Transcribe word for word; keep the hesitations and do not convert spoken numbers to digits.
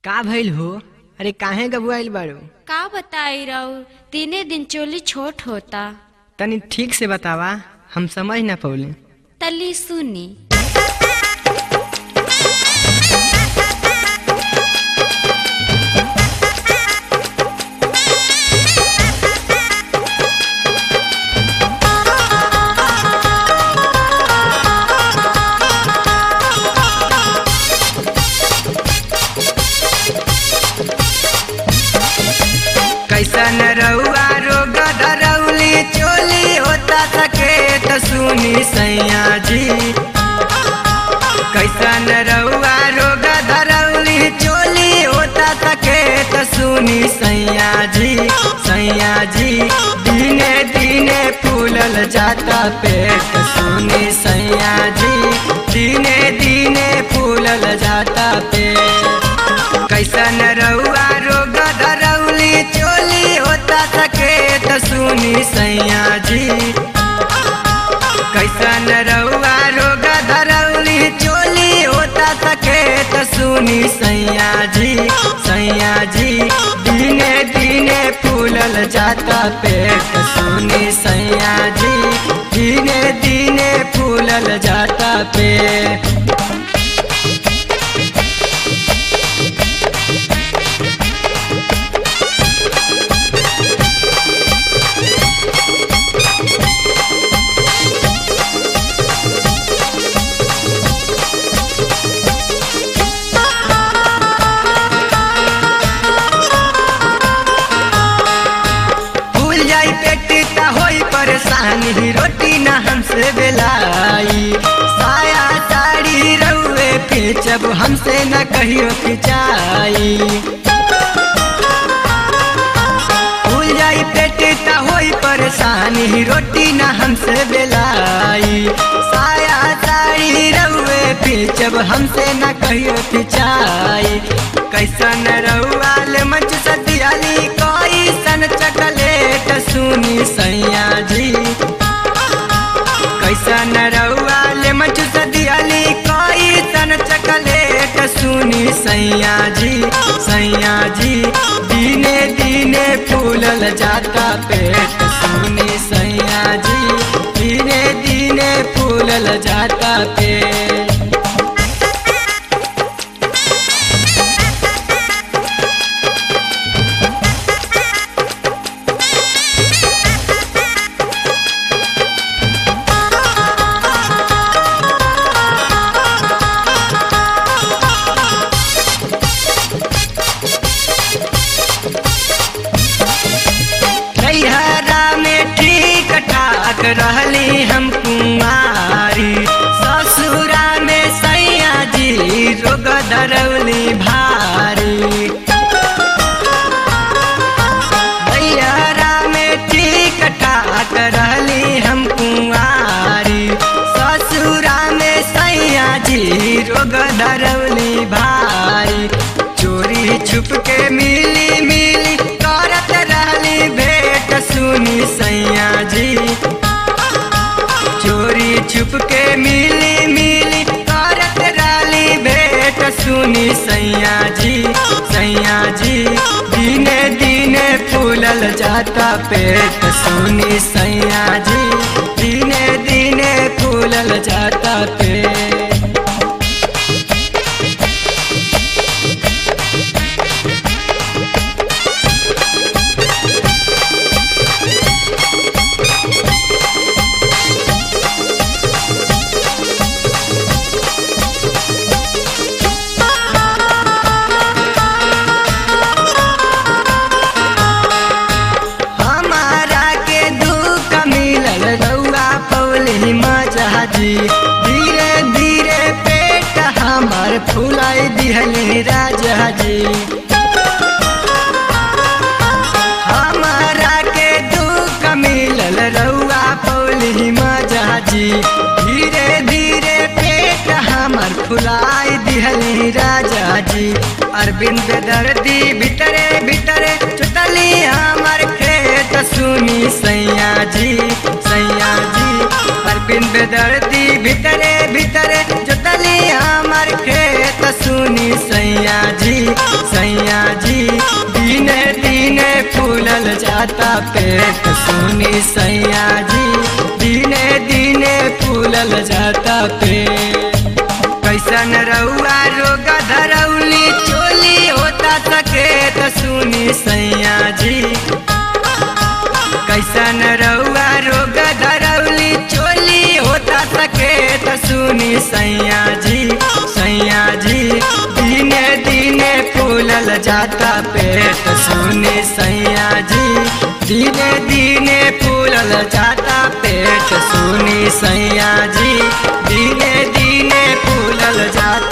का भइल हो? अरे काहे गबुआइल बाड़ू? का बताई रहू, तीने दिन चोली छोट होता। तनी ठीक से बतावा, हम समझ ना पौले। तली सुनी। कैसन रउआ रोग धरौली चोली होता सके तो सुनी सैया जी। कैसन रउआ रोग धरौली चोली होता सके तो सुनी सैया जी। सैया जी दिने दिने फूलल जाता पेट सुनी सैया जी। दिने दिने फूलल जाता पेट। कैसन रउआ रोग धरौली चोली होता सके तो सुनी सैया जी। कैसन रउआ रोग धरौली चोली होता सके तो सुनी सैया जी। सैया जी दिने दिने फूलल जाता पेट सुनी सैया जी। दिने दिने फूलल जाता पेट। परेशानी रोटी ना हमसे बेलाई, साया साड़ी रउए खींचब हमसे न कहियो खिंचाई। भूल जाई पेट ता होई परेशानी रोटी ना हमसे बेलाई, साया साड़ी रउए खींचब हमसे न कहियो खिंचाई। कैसन रउआ ले मंच सदियाली कोई सन चकलेट सुनी सैया जी। कैसन रउआ ले मंच सदियाली कोई सन चकलेट सुनी सैया जी। सैया जी दिने दिने फूलल जाता पेट सुनी सैया जी। दिने दिने फूलल जाता पेट। रहली हम कुमारी ससुरा में सैया जी रोग धरौली भारी। भैया में ठीक ठाक रहली हम कुमारी ससुरा में सैया जी रोग धरौली भारी। चोरी छुप के मिली मिली करत रहली भेंट सुनी सैया जी। चोरी छुप के मिली मिली करत रहली भेंट सुनी सैया जी। सैया जी दिने दिने फूलल जाता पेट सुनी सैया जी। दिने दिने फूलल जाता पेट। धीरे धीरे पेट हमार फुलाई दिहली राजा जी। हमारा के दुख मिलल रउआ पौली मजा जी। धीरे धीरे पेट हमार फुलाई दिहली राजा जी। अरविंद दर्दी भीतरे भीतरे चुटली हमार खेत सुनी सैया जी। सैया जी अरविंद दर्दी भीतरे भीतरे चुटली हमार खेत तो सुनी सैया जी सैया जी दिने दिने फूलल जाता पेट सुनी सैया जी दिने दिने फूलल जाता पेट कैसन रउआ रोग धरौली चोली होता सके तो सुनी सैया जी कैसन रउआ रोग धरौली चोली होता सके तो सुनी सैया जी सैया जी दिने दिने फूलल जाता पेट सुनी सैया जी दिने दिने फूलल जाता पेट सुनी सैया जी दिने दिने फूलल जाता